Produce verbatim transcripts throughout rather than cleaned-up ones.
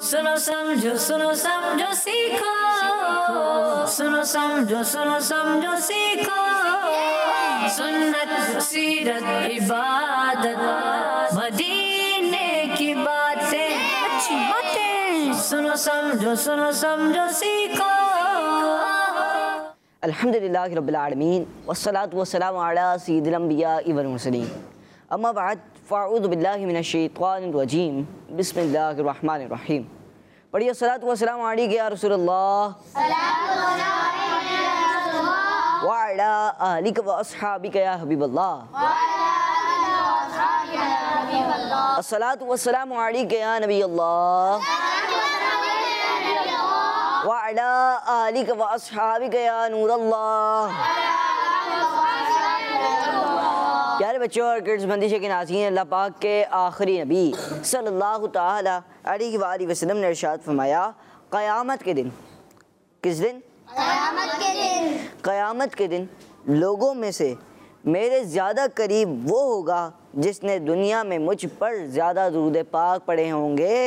सुनो समझो सुनो समझो सीखो, सुनो समझो सुनो समझो सीखो, सुन्नत सीरत इबादत मदीने की बातें, अच्छी बातें, सुनो समझो सुनो समझो सीखो। अल्हम्दुलिल्लाहि रब्बिल आलमीन वस्सलातु वस्सलामु अला सय्यिदिल अंबियाइ वल मुरसलीन, अम्मा बाद फ़अऊज़ु बिल्लाहि मिनश शैतानिर रजीम, बिस्मिल्लाहिर रहमानिर रहीम। पढ़िए सलातु वस्सलामु अलैका या रसूलल्लाह व अला आलिका व अस्हाबिका या हबीबल्लाह, अस्सलातु वस्सलामु अलैका या नबीयल्लाह व अला आलिका व अस्हाबिका या नूरल्लाह। प्यारे बच्चों और किड्स बंदिश के नाज़रीन, अल्लाह पाक के आखिरी नबी सल्लल्लाहु ताला अलैहि वसल्लम ने इरशाद फरमाया, क़यामत के दिन, किस दिन? क़यामत के दिन, क़यामत के दिन लोगों में से मेरे ज़्यादा करीब वो होगा जिसने दुनिया में मुझ पर ज़्यादा दुरूद पाक पढ़े होंगे।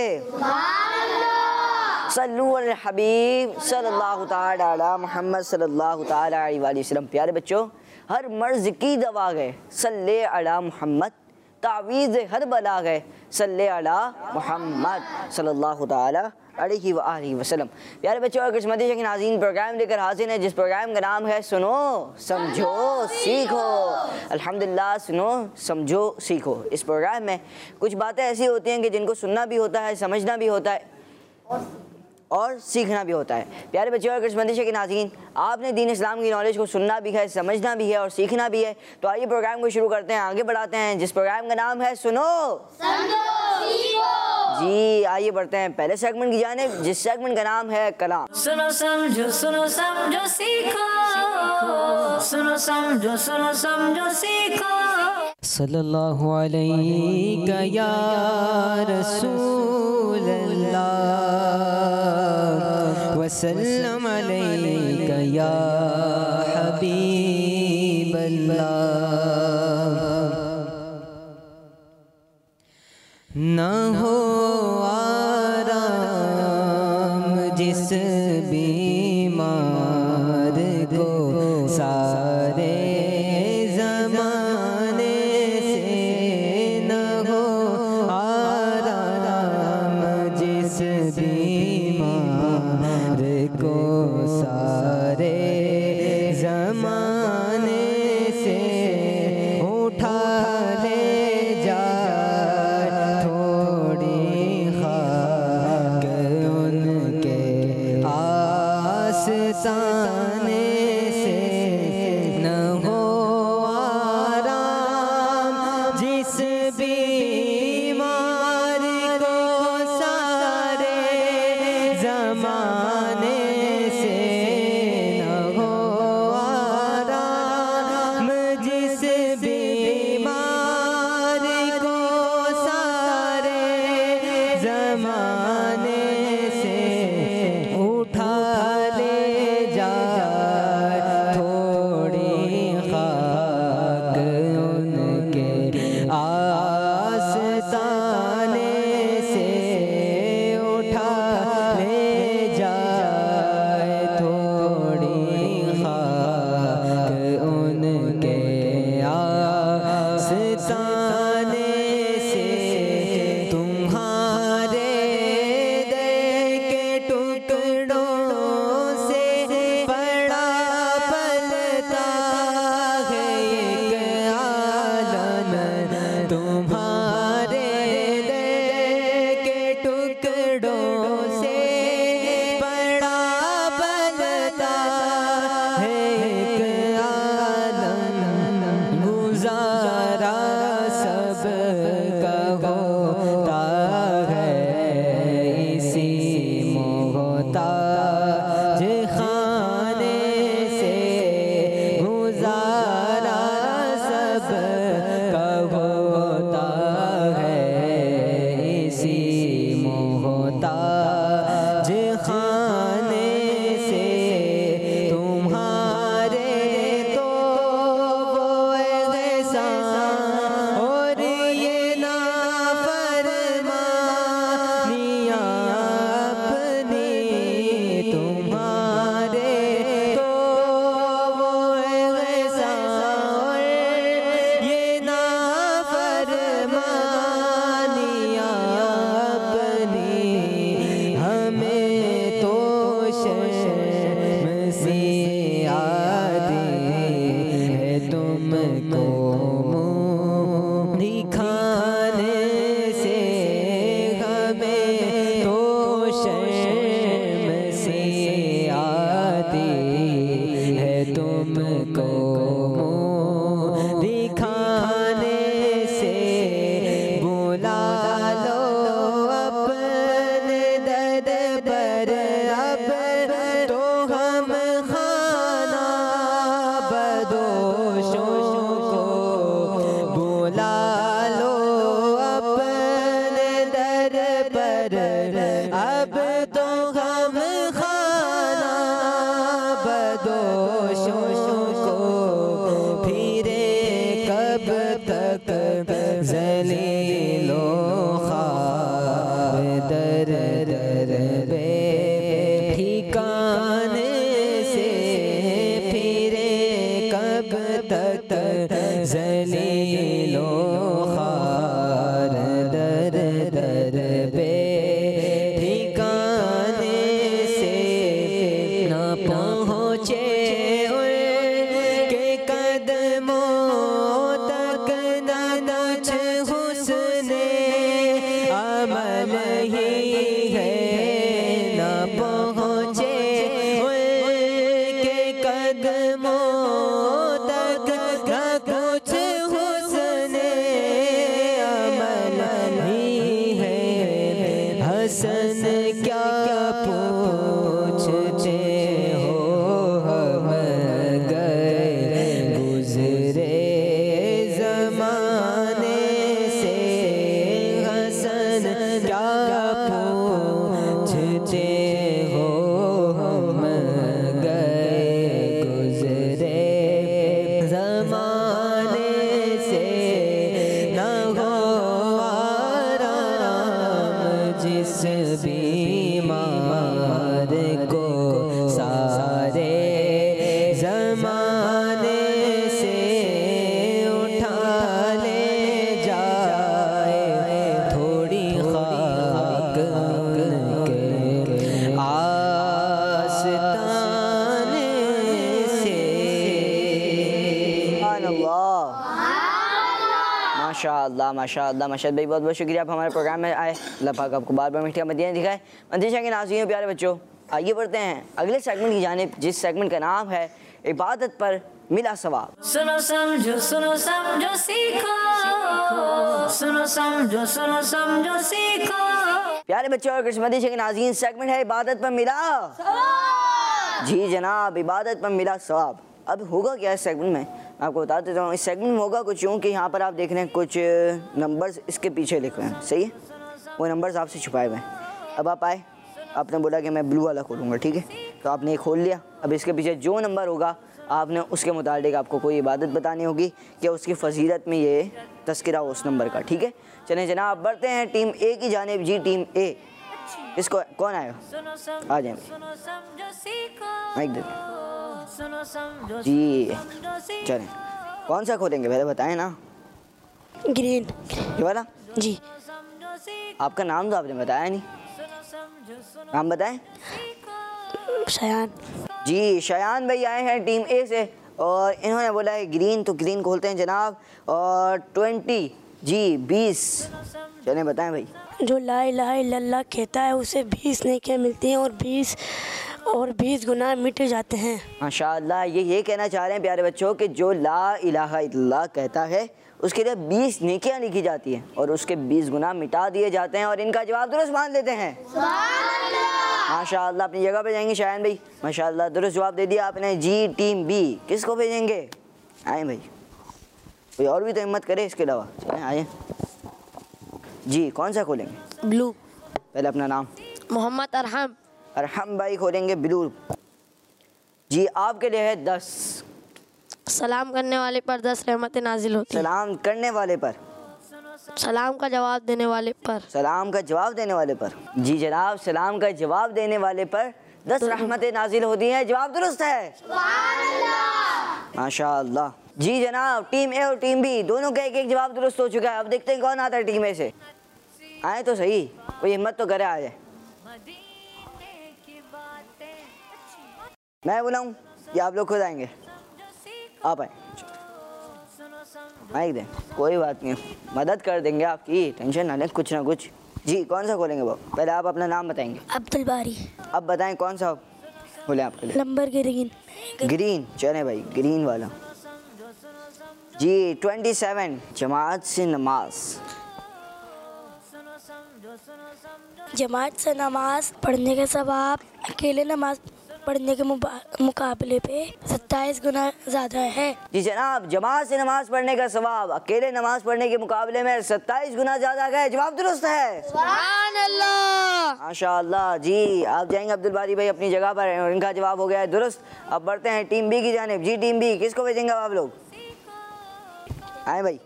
सल्लु अल हबीब सल्लल्लाहु ताला अला मुहम्मद सल्लल्लाहु ताला अलैहि वसल्लम। प्यारे बच्चों, हर मर्ज़ की दवा गए सल्ले अला मुहम्मद, तावीज़ हर बला गए सल्ले अला मुहम्मद सल्लल्लाहु ताला अलैहि वसल्लम। प्यारे बच्चों और किस्मत के नाज़रीन, प्रोग्राम लेकर हाजिर हैं जिस प्रोग्राम का नाम है सुनो समझो सीखो। अल्हम्दुलिल्लाह, सुनो समझो सीखो। इस प्रोग्राम में कुछ बातें ऐसी होती हैं कि जिनको सुनना भी होता है, समझना भी होता है और सीखना भी होता है। प्यारे बच्चों और किस्मत के नाज़रीन, आपने दीन इस्लाम की नॉलेज को सुनना भी है, समझना भी है और सीखना भी है। तो आइए प्रोग्राम को शुरू करते हैं, आगे बढ़ाते हैं जिस प्रोग्राम का नाम है सुनो समझो सीखो। जी आइए बढ़ते हैं पहले सेगमेंट की जानिब, जिस सेगमेंट का नाम है कलाम। सुनो समझो सुनो समझो सीखो, सुनो समझो सुनो समझो सीखो। सल्लल्लाहु अलैका या रसूल अल्लाह वसल्लम अलैका या हबीब अल्लाह। ना हो आराम जिस बीमार को सारे ज़माने से, न हो आराम जिस बीमार को सारे ज़माने से, उठा ले जा थोड़ी खाक उनके आस्ताने से, न हो आराम जिस बीमार को सारे ज़माने अब तो हम खाना बदोशों को फिरे कब तक ज़लीलो ख़ार दर दर बे ठिकाने से फिरे कब तक ज़लीलो ख़ार दर दर बे ठिकाने से न पहुँचे उनके कदमों तक न कुछ हुस्ने अमल ही है न पहुँचे उनके कदमों तक न कुछ हुस्ने अमल ही है हसन क्या पूछते हो हम गए गुजरे ज़माने से हसन क्या पूछते हो हम गए गुजरे ज़माने से न हो आराम जिस बीमार को सारे ज़माने से उठा ले जाए थोड़ी खाक उनके आस्ताने से। माशाअल्लाह माशाअल्लाह माशाअल्लाह भाई बहुत बहुत शुक्रिया आप हमारे प्रोग्राम में आए। अल्लाह पाक आपको बार बार मीठा मदीना दिखाए। मंदिशा के नाज़रीन प्यारे बच्चों, आइए बढ़ते हैं अगले सेगमेंट की जानिब, जिस सेगमेंट का नाम है इबादत पर मिला सवाब। सुनो समझो सुनो समझो सीखो, सुनो समझो सुनो समझो सीखो। प्यारे बच्चों और मंदिशा के नाज़रीन, सेगमेंट है इबादत पर मिला सवाब। जी जनाब, इबादत पर मिला सवाब। अब होगा क्या इस सेगमेंट में, मैं आपको बता देता हूँ। इस सेगमेंट में होगा कुछ यूँ कि यहाँ पर आप देख रहे हैं कुछ नंबर्स इसके पीछे लिख रहे हैं, सही है, वो नंबर्स आपसे छुपाए हुए हैं। अब आप आए, आपने बोला कि मैं ब्लू वाला खोलूँगा, ठीक है, तो आपने ये खोल लिया। अब इसके पीछे जो नंबर होगा आपने उसके मुताबिक आपको कोई इबादत बतानी होगी कि उसकी फजीलत में ये तस्करा हो उस नंबर का, ठीक है। चलें जनाब बढ़ते हैं टीम ए की जानिब। जी टीम ए, इसको कौन आएगा, आ जाए माइक दे जी। चलें कौन सा खोलेंगे पहले बताएं ना। ग्रीन ये वाला जी। आपका नाम तो आपने बताया नहीं, नाम बताएं। शयान जी शयान भाई आए हैं टीम ए से और इन्होंने बोला है ग्रीन, तो ग्रीन खोलते हैं जनाब। और ट्वेंटी जी बीस, चलें बताएं भाई। जो ला इलाहा इल्लल्लाह कहता है उसे बीस नेकियां मिलती हैं और बीस और बीस गुनाह मिट जाते हैं। माशाअल्लाह, ये ये कहना चाह रहे हैं प्यारे बच्चों कि जो ला इलाहा इल्लल्लाह कहता है उसके लिए बीस नेकियां लिखी जाती हैं और उसके बीस गुनाह मिटा दिए जाते हैं। और इनका जवाब दुरुस्त मान लेते हैं। माशाअल्लाह, अपनी जगह पे जाएंगे शायन भाई। माशाअल्लाह, दुरुस्त जवाब दे दिया आपने। जी टीम बी, किसको भेजेंगे, आए भाई, कोई और भी तो हिम्मत करे इसके अलावा। चलें आए जी, कौन सा खोलेंगे। ब्लू। पहले अपना नाम। मोहम्मद अरहम। अरहम भाई खोलेंगे ब्लू। जी आपके लिए है दस। सलाम करने वाले पर दस रहमतें नाजिल होती हैं। सलाम करने वाले पर, सलाम का जवाब देने वाले पर, सलाम का जवाब देने वाले पर। जी जनाब, सलाम का जवाब देने वाले पर दस रहमतें नाजिल होती हैं। जवाब दुरुस्त है। माशाअल्लाह। जी जनाब, टीम ए और टीम बी दोनों का एक एक जवाब दुरुस्त हो चुका है। अब देखते हैं कौन आता है टीम ए से। आए तो सही, कोई हिम्मत तो करे, आ जाए। मैं बुलाऊं या आप लोग खुद आएंगे। आप आए, माइक दें, कोई बात नहीं, मदद कर देंगे आपकी, टेंशन ना लें, कुछ ना कुछ। जी कौन सा खोलेंगे वो, पहले आप अपना नाम बताएंगे। अब्दुल बारी। अब बताएं कौन सा खोलें आपके लिए। Number green. ग्रीन, चले भाई ग्रीन वाला। जी ट्वेंटी सेवन, जमात से नमाज। जमात से नमाज पढ़ने के सवाब अकेले नमाज पढ़ने के मुबा- मुकाबले पे सत्ताईस गुना ज़्यादा है। जी जनाब, जमात से नमाज पढ़ने का सवाब अकेले नमाज पढ़ने के मुकाबले में सत्ताईस गुना ज़्यादा है। जवाब दुरुस्त है। सुभान अल्लाह। माशाअल्लाह। जी आप जाएंगे अब्दुल बारी भाई अपनी जगह पर और इनका जवाब हो गया है दुरुस्त। अब बढ़ते हैं टीम बी की जानिब। जी टीम बी, किसको भेजेंगे आप लोग? आए भाई।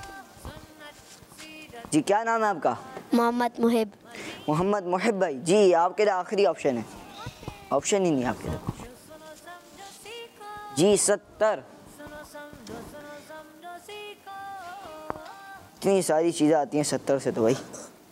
जी क्या नाम है आपका? मोहम्मद मुहिब। मोहम्मद मुहिब भाई। जी आपके लिए आखिरी ऑप्शन है, ऑप्शन ही नहीं आपके लिए। जी सत्तर। इतनी सारी चीज़ें आती हैं सत्तर से तो भाई,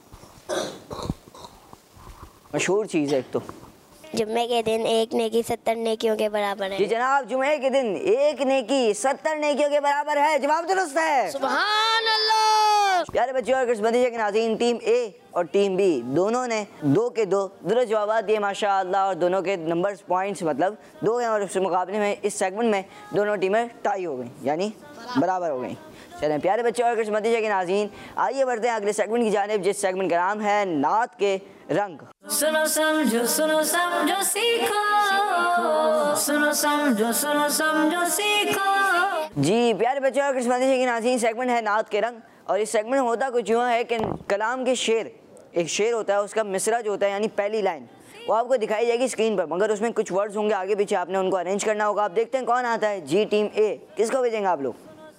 मशहूर चीज़ है एक तो। जुम्मे के दिन एक नेकी सत्तर नेकियों के बराबर जी है। जनाब, जुमे के दिन एक नेकी सत्तर नेकियों के बराबर है। जवाब दुरुस्त है। सुभान अल्लाह। प्यारे बच्चों और किस्मती के नाज़रीन, टीम ए और टीम बी दोनों ने दो के दो दुरुस्त जवाब दिए माशाअल्लाह, और दोनों के नंबर्स पॉइंट्स मतलब दो हैं, और उसके मुकाबले में इस सेगमेंट में दोनों टीमें टाई हो गई यानी बराबर हो गई। चलें प्यारे बच्चों और किस्मती के नाज़रीन, आइए बढ़ते हैं अगले सेगमेंट की जानिब, जिस सेगमेंट का नाम है नात के रंग। सुनो समझो सुनो समझो सीखो, सुनो समझो सुनो समझो सीखो। जी प्यारे बच्चों और किस्मती के नाज़रीन, सेगमेंट है नात के रंग, और इस सेगमेंट में होता कुछ यूँ है कि कलाम के शेर, एक शेर होता है, उसका मिसरा जो होता है यानी पहली लाइन वो आपको दिखाई जाएगी स्क्रीन पर, मगर उसमें कुछ वर्ड्स होंगे आगे पीछे, आपने उनको अरेंज करना होगा। आप देखते हैं कौन आता है। जी टीम ए, किसको भेजेंगे आप लोग?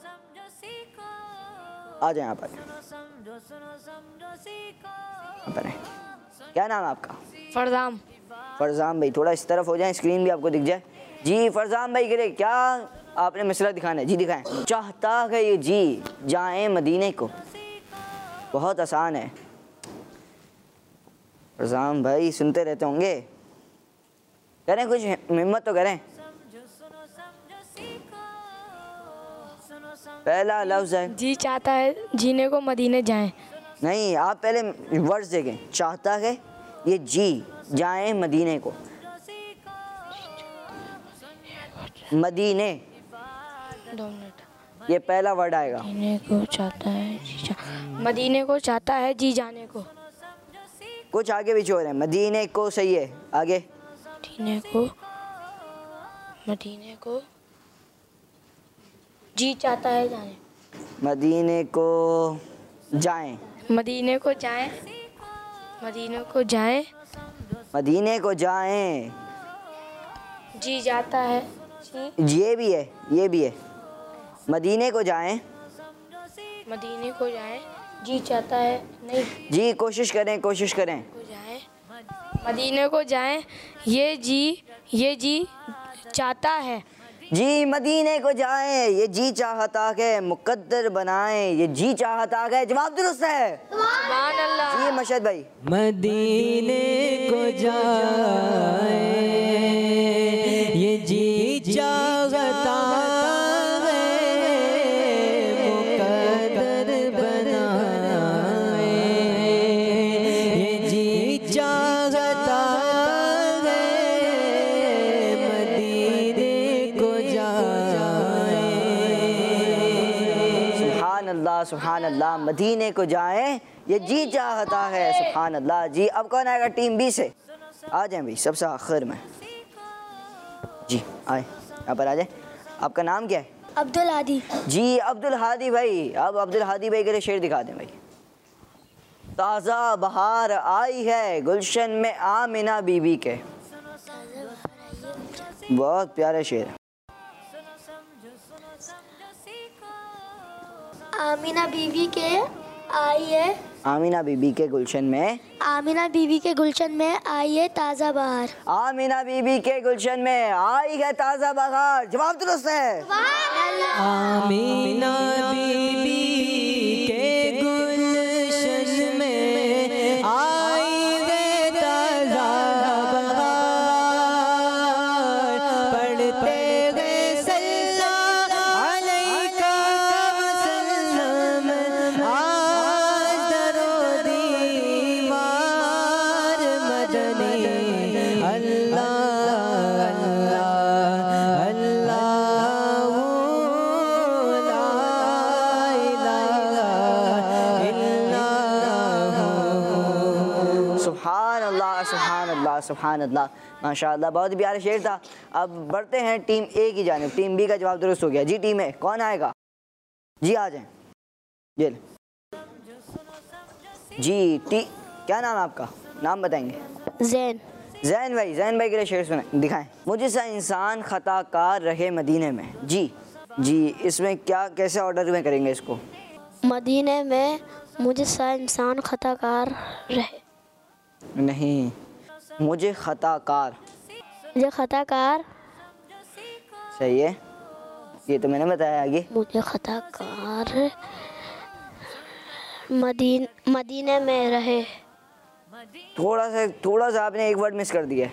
आ जाए यहाँ पर, यहाँ पर है। क्या नाम है आपका? फरदाम। फरजाम भाई, थोड़ा इस तरफ हो जाए, स्क्रीन भी आपको दिख जाए। जी फरजाम भाई के लिए क्या आपने मिसरा दिखाना है? जी दिखाएं। चाहता है ये जी जाए मदीने को। बहुत आसान है फरजाम भाई, सुनते रहते होंगे, करें कुछ हिम्मत तो करें। पहला लफ्ज है जी चाहता है जीने को मदीने जाएं। नहीं, आप पहले वर्ड्स देखें। चाहता है ये जी जाए मदीने को, मदीने दो मिनट। ये पहला वर्ड आएगा। मदीने को चाहता है जी जा मदीने को चाहता है जी जाने को। कुछ आगे पीछे हो रहे हैं। मदीने को सही है, आगे। मदीने को मदीने को जी चाहता है जाने। मदीने को जाएं, मदीने को जाएं। मदीने को जाएं। मदीने को जाएं। जी जाता है जी ये भी है, ये भी है। मदीने को जाएं। मदीने को जाएं। जी चाहता है नहीं जी कोशिश करें, कोशिश करें। को जाएं। मदीने को जाएं। ये जी ये जी चाहता है। जी मदीने को जाएं, ये जी चाहता है मुकद्दर बनाएं, ये जी चाहता है। जवाब दुरुस्त है। सुभान अल्लाह। जी मशहद भाई। मदीने को जाए ये जी चाहता है मुकद्दर बनाए, ये जी चाहता है मदीने को जाए। सुभान अल्लाह, सुभान अल्लाह। मदीने को जाएं, ये जी चाहता है। सुभान अल्लाह। जी अब कौन आएगा टीम बी से? आ जाएं भाई, सबसे आखिर में। जी आए, यहाँ पर आ जाए। आपका नाम क्या है? अब्दुल आदि। जी अब्दुल हादी भाई। अब अब्दुल हादी भाई के लिए शेर दिखा दें भाई। ताज़ा बहार आई है गुलशन में आमिना बीबी के। बहुत प्यारा शेर है। आमिना बीवी के आई है आमिना बीबी के गुलशन में आमिना बीवी के गुलशन में आई है ताज़ा बहार। आमिना बीबी के गुलशन में आई है ताज़ा बहार। जवाब दुरुस्त है। आमीना बीबी के गुलशन में आई है ताज़ा बहार, पढ़ते गए सल्लल्लाहु अलैका वसल्लम, आज दरो दीवार मदनी। अल्लाह अल्लाह अल्लाह ला सुभान अल्लाह सुभान अल्लाह, माशाअल्लाह, बहुत ही प्यारा शेर था। अब बढ़ते हैं टीम ए की जानिब। टीम बी का जवाब दुरुस्त हो गया। जी टीम ए कौन आएगा? जी आ जाएं। ये जी टी क्या नाम है आपका? नाम बताएंगे? जैन। जैन भाई, जैन भाई के लिए शेर सुनाए, दिखाएं। मुझे सा इंसान खताकार रहे मदीने में। जी जी इसमें क्या कैसे ऑर्डर में करेंगे इसको? मदीने में मुझे सा इंसान खताकार रहे। नहीं, मुझे खताकार। मुझे खताकार सही है, ये तो मैंने बताया। आगे मुझे खताकार मदीन मदीने में रहे। थोड़ा सा थोड़ा सा आपने एक वर्ड मिस कर दिया है।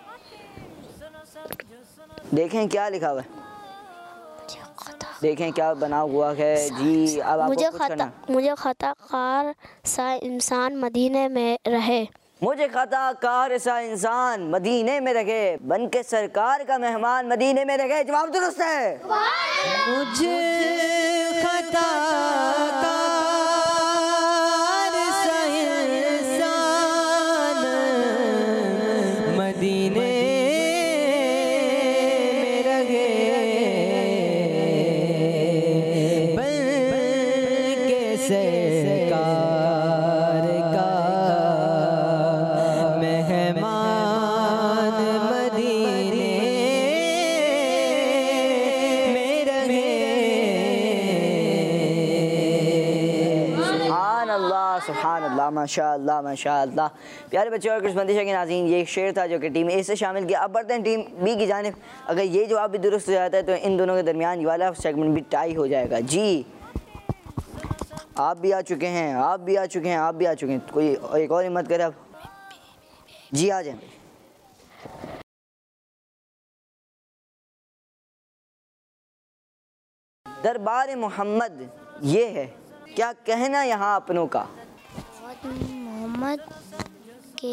देखें क्या लिखा हुआ है, देखें क्या बना हुआ है। जी अब आपको मुझे कुछ खता करना। मुझे खताकार सा इंसान मदीने में रहे। मुझे खताकार सा इंसान मदीने में रखे, बन के सरकार का मेहमान मदीने में रखे। जवाब दुरुस्त है। मुझे खताकार सा इंसान मदीने में रहे, बन के सरकार का मेहमान मदीने में रहे। सुभान अल्लाह सुभान अल्लाह, माशाअल्लाह माशाअल्लाह। प्यारे बच्चों और किस्मतिशा के नाज़रीन, ये एक शेर था जो कि टीम ए से शामिल किया। अब बढ़ते हैं टीम बी की जानिब। अगर ये जवाब भी दुरुस्त हो जाता है तो इन दोनों के दरमियान ये वाला सेगमेंट भी टाई हो जाएगा। जी आप भी आ चुके हैं, आप भी आ चुके हैं, आप भी आ चुके हैं। कोई एक और हिम्मत करे अब। जी आ जाए। दरबार मोहम्मद ये है, क्या कहना यहाँ अपनों का? मोहम्मद के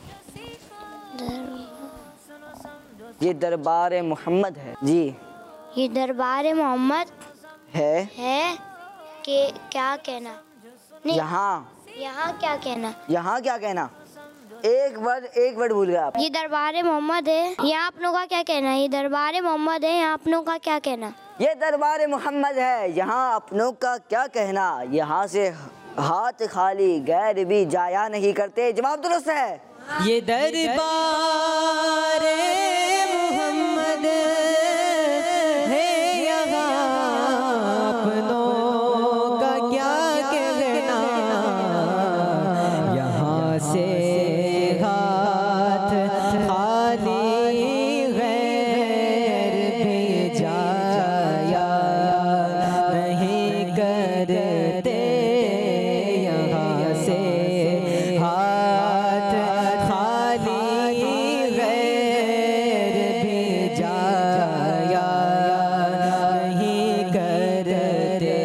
ये दरबार मोहम्मद है। जी ये दरबार मोहम्मद है, है कि क्या कहना? नहीं, यहाँ यहाँ क्या कहना? यहाँ क्या कहना? एक वर्ड एक वर्ड भूल गए आप। ये दरबार मोहम्मद है, यहाँ अपनों का क्या कहना? ये दरबार मोहम्मद है, यहाँ अपनों का क्या कहना? ये दरबार मोहम्मद है, यहाँ अपनों का क्या कहना। यहाँ से हाथ खाली गैर भी जाया नहीं करते। जवाब दुरुस्त है। ये दरबार मोहम्मद है, यहाँ अपनों का क्या कहना। यहाँ से हाथ खाली गैर भी जाया नहीं करते। यहाँ से हाथ खाली गैर भी जाया नहीं करते।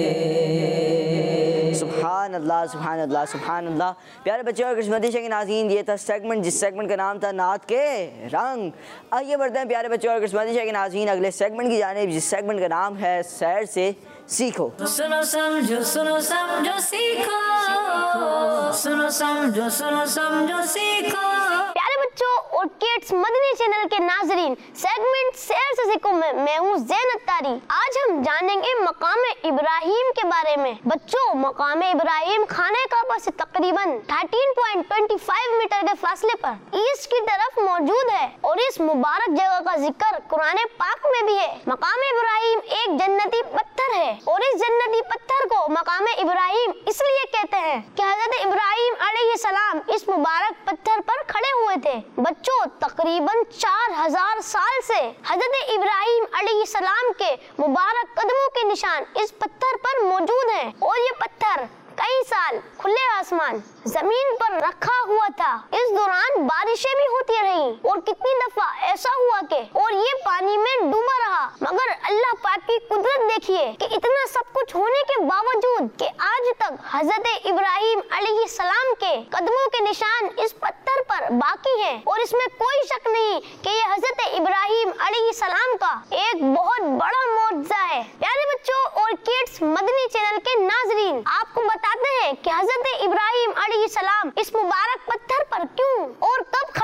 सुभान अल्लाह सुभान अल्लाह सुभान अल्लाह। प्यारे बच्चों और किस्मतिशा के नाज़रीन, ये था सेगमेंट जिस सेगमेंट का नाम था नात के रंग। आइए बढ़ते हैं प्यारे बच्चों और किस्मतिशा के नाज़रीन अगले सेगमेंट की जानिब, जिस सेगमेंट का नाम है सैर से सीखो। सुनो समझो सुनो समझो सीखो, सुनो समझो सुनो समझो सीखो। प्यारे बच्चों और किड्स मदनी चैनल के नाजरीन, सेगमेंट सैर से सीखो में मैं हूँ ज़ैन अत्तारी। आज हम जानेंगे मकाम इब्राहिम के बारे में। बच्चों, मकाम इब्राहिम खाने काबा से तकरीबन तेरह पॉइंट दो पाँच मीटर के फासले पर ईस्ट की तरफ मौजूद है और इस मुबारक जगह का जिक्र कुरान पाक में भी है। मकाम इब्राहिम एक जन्नती पत्थर है और इस जन्नती पत्थर को मकाम इब्राहिम इसलिए कहते हैं कि हजरत इब्राहिम अलैहिस्सलाम इस मुबारक पत्थर पर खड़े हुए थे। बच्चों, तकरीबन चार हजार साल से हजरत इब्राहिम अलैहिस्सलाम के मुबारक कदमों के निशान इस पत्थर पर मौजूद हैं और ये पत्थर कई साल खुले आसमान जमीन पर रखा हुआ था। इस दौरान बारिशें भी होती रहीं और कितनी दफा ऐसा हुआ कि और ये पानी में डूबा रहा, मगर अल्लाह पाक की कुदरत देखिए कि इतना सब कुछ होने के बावजूद कि आज तक हजरत इब्राहिम अलैहिस्सलाम के कदमों के निशान इस पत्थर पर बाकी हैं और इसमें कोई शक नहीं कि ये हजरत इब्राहिम अलैहिस्सलाम का एक बहुत बड़ा मौजज़ा है। प्यारे बच्चों और किड्स मदनी चैनल के नाजरीन, आपको बताते हैं कि हजरत इब्राहिम अलैहिस्सलाम इस मुबारक पत्थर पर क्यों और कब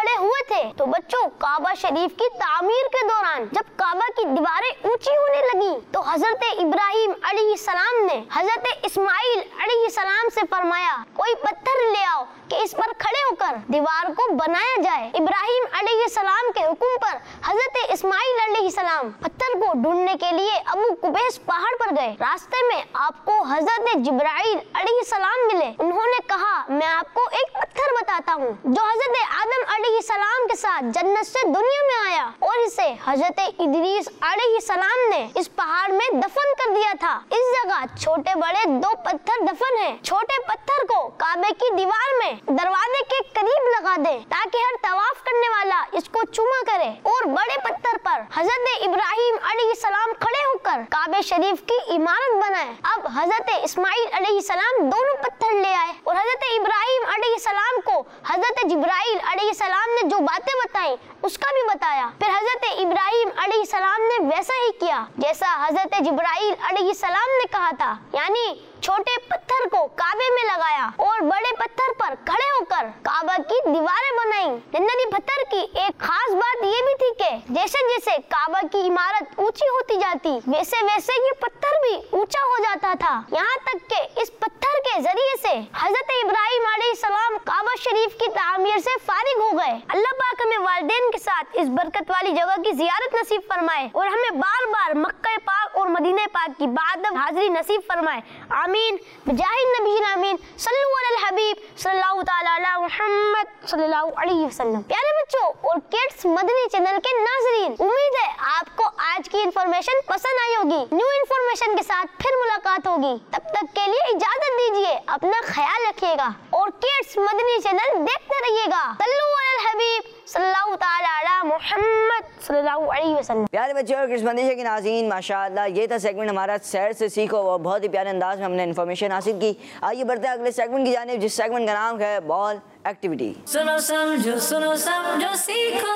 थे। तो बच्चों, काबा शरीफ की तामीर के दौरान जब काबा की दीवारें ऊंची होने लगी तो हजरत इब्राहिम अलैहिस्सलाम ने हजरत इस्माइल अलैहिस्सलाम से फरमाया, कोई पत्थर ले आओ कि इस पर खड़े होकर दीवार को बनाया जाए। इब्राहिम अलैहिस्सलाम के हुक्म पर हजरत इस्माइल अलैहिस्सलाम पत्थर को ढूंढने के लिए अबू कुबैस पहाड़ पर गए। रास्ते में आपको हजरत जिब्राइल अलैहिस्सलाम मिले। उन्होंने कहा, मैं आपको एक पत्थर बताता हूँ जो हजरत आदम अलैहिस्सलाम के साथ जन्नत से दुनिया में आया और इसे हजरत इदरीस अलैहिस्सलाम ने इस पहाड़ में दफन कर दिया था। इस जगह छोटे बड़े दो पत्थर दफन हैं। छोटे पत्थर को काबे की दीवार में दरवाजे के करीब लगा दे ताकि हर तवाफ करने वाला इसको चूमा करे, और बड़े पत्थर पर हजरत इब्राहिम अलैहिस्सलाम खड़े होकर काबे शरीफ की इमारत बनाए। अब हजरत इस्माइल अलैहिस्सलाम दोनों पत्थर ले आए और हजरत इब्राहिम अलैहिस्सलाम को हजरत जिब्राइल अलैहिस्सलाम ने जो बातें बताई उसका भी बताया। फिर हजरत इब्राहिम अलैहिस्सलाम ने वैसा ही किया जैसा हजरत जिब्राइल अलैहिस्सलाम ने कहा था, यानी छोटे पत्थर को काबे में लगाया और बड़े पत्थर पर खड़े होकर काबा की दीवारें बनाई। जन्नती पत्थर की एक खास बात ये भी थी कि जैसे जैसे काबा की इमारत ऊंची होती जाती वैसे वैसे ये पत्थर भी ऊंचा हो जाता था, यहाँ तक कि इस पत्थर के जरिए से हजरत इब्राहिम अलैहिस्सलाम काबा शरीफ की तामीर से फारिग हो गए। अल्लाह पाक हमें वालिदैन के साथ इस बरकत वाली जगह की जियारत नसीब फरमाए और हमें बार बार मक्का पाक और मदीने पाक की बादब हाजिरी नसीब फरमाए। आमीन बिजाहिद नबीन आमीन। सल्लल्लाहु अलल हबीब सल्लल्लाहु तआला अला मुहम्मद सल्लल्लाहु अलैहि वसल्लम। प्यारे बच्चों और किड्स मदनी चैनल के नाज़रीन, उम्मीद है आपको आज की इंफॉर्मेशन पसंद आई होगी। न्यू इंफॉर्मेशन के साथ फिर मुलाकात होगी, तब तक के लिए इजाजत दीजिए। अपना ख्याल रखिएगा और किड्स मदनी चैनल देखते रहिएगा। सल्लल्लाहु अलल हबीब सल्लल्लाहु तआला अला मुहम्मद सल्लल्लाहु अलैहि वसल्लम। प्यारे बच्चों और किड्स मदनी के नाज़रीन, माशाअल्लाह ये था सेगमेंट हमारा सैर से सीखो और बहुत ही प्यारे अंदाज में हमने इन्फॉर्मेशन हासिल की। आइए बढ़ते हैं अगले सेगमेंट की जानिब, जिस सेगमेंट का नाम है बॉल एक्टिविटी। सुनो समझो सुनो समझो सीखो,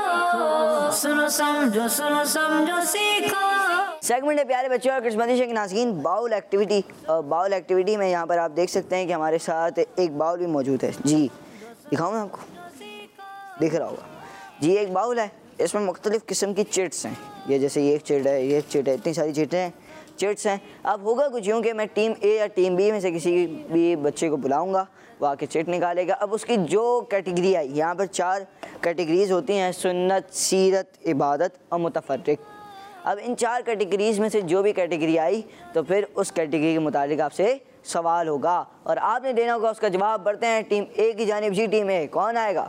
सुनो समझो सुनो समझो सीखो। सेगमेंट है प्यारे बच्चों और किड्स मदनी के नाज़रीन बाउल एक्टिविटी। और बाउल एक्टिविटी में यहाँ पर आप देख सकते हैं कि हमारे साथ एक बाउल भी मौजूद है। जी दिखाऊँ मैं आपको, दिख रहा होगा जी, एक बाउल है, इसमें मुख्तलिफ़ किस्म की चिट्स हैं। ये जैसे ये एक चिट है, ये एक चिट है, इतनी सारी चिटें हैं, चिट्स हैं। अब होगा कुछ यूँ कि मैं टीम ए या टीम बी में से किसी भी बच्चे को बुलाऊंगा, वो आके चिट निकालेगा। अब उसकी जो कैटेगरी आई, यहाँ पर चार कैटेगरीज होती हैं, सुन्नत, सीरत, इबादत और मुतफर्रिक। अब इन चार कैटेगरीज में से जो भी कैटेगरी आई तो फिर उस कैटेगरी के मुताबिक आपसे सवाल होगा और आपने देना होगा उसका जवाब। बढ़ते हैं टीम ए की जानिब। जी टीम ए, कौन आएगा?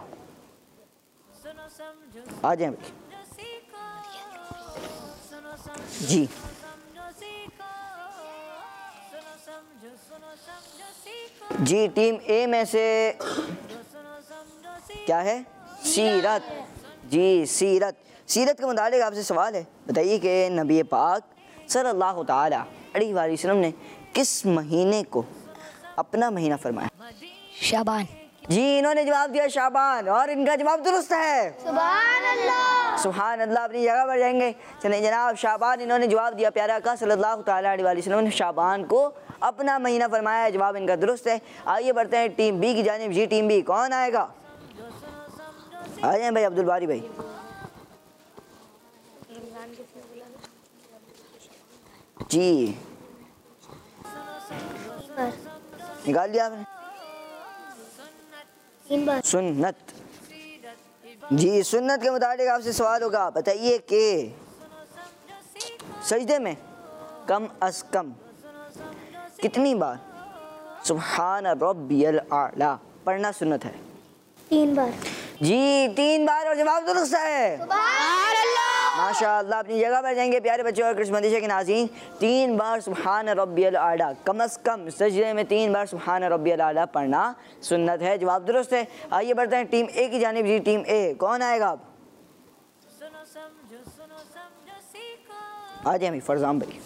आ जाए भाई जी। जी टीम ए में से क्या है? सीरत। जी सीरत, सीरत के मुताबिक आपसे सवाल है, बताइए कि नबी पाक सल्लल्लाहु ताला अलैहि वसल्लम ने किस महीने को अपना महीना फरमाया? शाबान। जी इन्होंने जवाब दिया शाबान और इनका जवाब दुरुस्त है। सुभान अल्लाह। सुभान अल्लाह। अपनी जगह पर जाएंगे। चलें जनाब, शाबान इन्होंने जवाब दिया। प्यारा का सल्लल्लाहु ताला अलैहि वसल्लम ने शाबान को अपना महीना फरमाया, जवाब इनका दुरुस्त है। आइए बढ़ते हैं टीम बी की जानिब। जी टीम बी, कौन आएगा? आ जाए भाई, अब्दुल बारी भाई। जी निकाल दिया आपने? सुन्नत। जी सुन्नत के मुताबिक आपसे सवाल होगा, बताइए कि सजदे में कम अज कम कितनी बार सुब्हान रब्बियल आला पढ़ना सुन्नत है? तीन बार। जी तीन बार और जवाब दुरुस्त है। माशाअल्लाह। अपनी जगह पर जाएंगे प्यारे बच्चों और कृष्ण मदीशा के नाज़रीन। तीन बार सुब्हान रब्बियल आला, कम अज़ कम सजदे में तीन बार सुब्हान रब्बियल आला पढ़ना सुन्नत है, जवाब दुरुस्त है। आइए बढ़ते हैं टीम ए की जानिब। जी टीम ए, कौन आएगा अब? आ जाए भाई फरजाम भाई।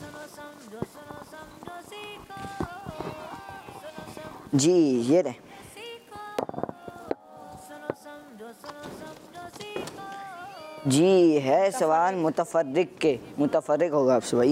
जी ये रहे। जी है सवाल मुतफर्रिक के, मुतफर्रिक होगा आपसे भाई,